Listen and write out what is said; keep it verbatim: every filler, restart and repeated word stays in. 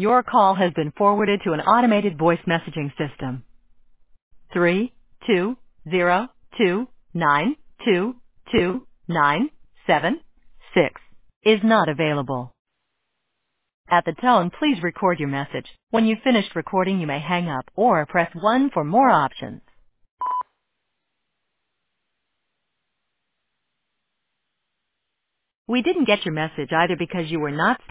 Your call has been forwarded to an automated voice messaging system. Three two zero two nine two two nine seven six is not available. At the tone, please record your message. When you've finished recording, you may hang up or press one for more options. We didn't get your message either because you were not